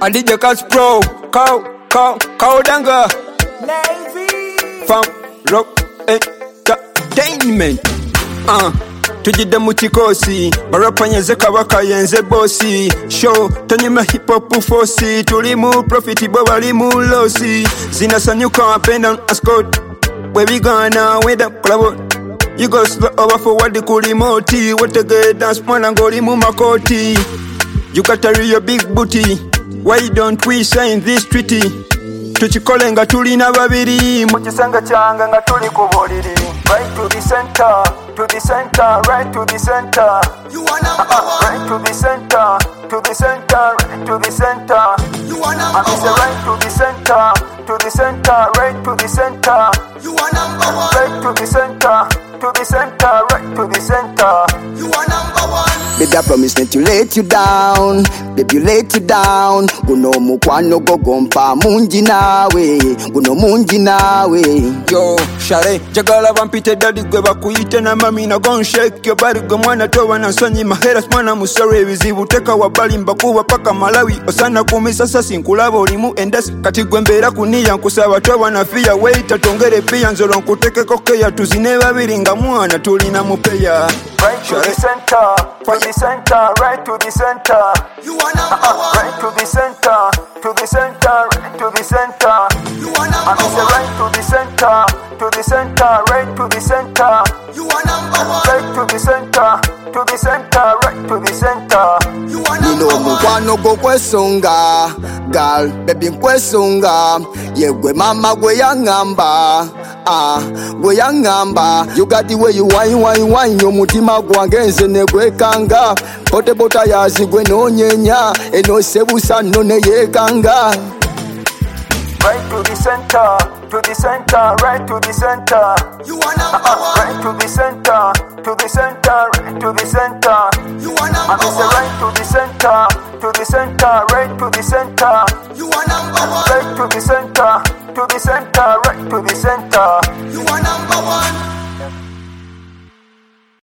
I did the cats pro, cow danga. Fam, rock, entertainment. Tujide mutikosi barapanyeze kabaka yenze bossi show tanyima hip hop force tulimu profit bo balimu losi zinasanyuka up and down ascot where we gonna with the club you go slow over forward kulimoti what a good dance man and go limu makoti you got a real big booty why don't we sign this treaty tuchikole nga tulina babiri mukisanga kyanga nga tuli ku buliri right to the center, to the center, right to the center. You are number one. Right to the center, to the center, right to the center. You are number one. Right to the center, to the center, right to the center. You are number one. Right to the center, to the center, right to the center. You are number one. Baby, I promise not to let you down. Baby, you let you down. Guno mukwano go gompa munji nawe. Guno munji nawe. Yo, share, jagala vampite daddy gwe bakuyite na mami na gon shake your body go mwana towa na sonyi mahera mwana musore bizibu teka wabali mbakuwa paka Malawi osana kumisa sasa nkulaba olimu endasi kati gwe mbera kuniya nkusaba towa na fia wait tongere pia nzolo nkuteke kokeya tuzine babiri nga mwana tulina mupeya right to the center, for the center, right to the center. You are number one. Right to the center, to the center, right to the center. You are number one. Right to the center, to the center, right to the center. You are number one. Right to the center, to the center, right to the center. You are number Nino one. mukwano go kwesunga, girl, baby kwesunga. Yegwe mama gwe yangamba, gwe yangamba. You got the way you wine, yo mutima gwangenze ne gwekanga. Pote bota yazi gwe no nyenya, eno sebusa no ne yekanga. Right to the center, to the center, right to the center. You are number one. Right to the center, to the center, right to the center. You are number one. Right to the center, to the center, right to the center. You are number one. Right to the center, to the center, right to the center.